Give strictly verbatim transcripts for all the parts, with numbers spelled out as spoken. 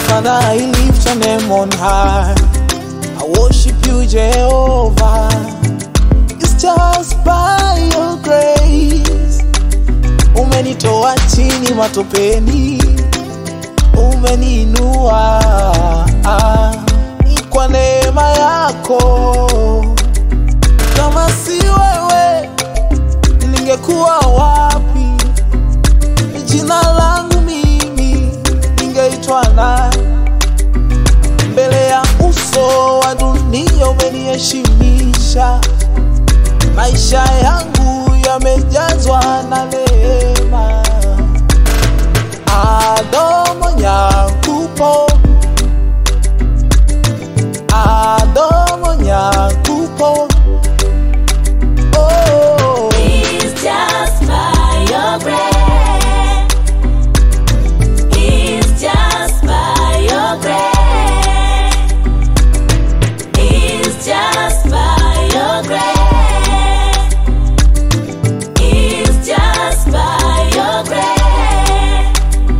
Father, I lift your name on high. I worship you, Jehovah. It's just by your grace. Umenitoa chini matopeni, umeniinua kwa neema yako. Kama si wewe, ningekuwa wapi? Jina langu mimi ningeitwa nani? Mbele ya uso wa dunia umeniheshimisha. Maisha yangu yamejazwa na neema. Adomo nyakupo, Adomo nyakupo. Oh, it's just by your grace. It's just by your grace. It's just by your grace. It's just by your grace.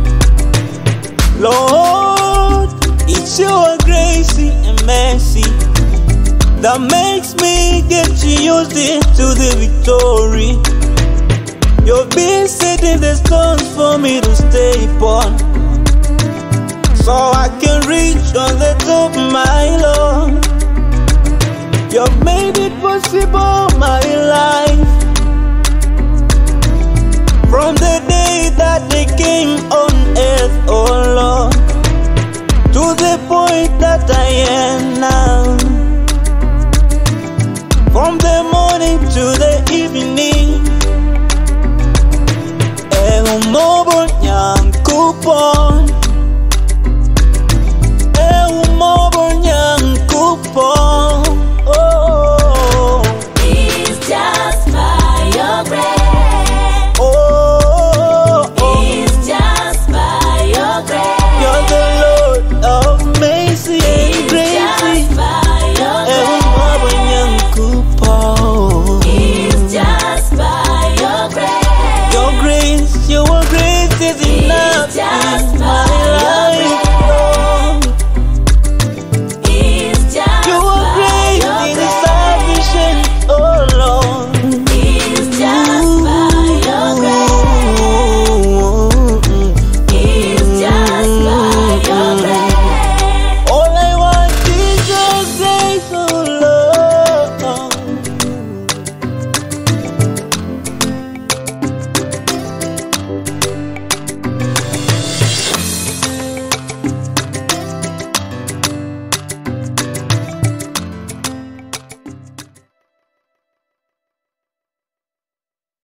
Lord, it's your grace and mercy that makes me get to use it to the victory. You've been setting the stones for me to stay upon, so I can reach on the top, my Lord. You've made it possible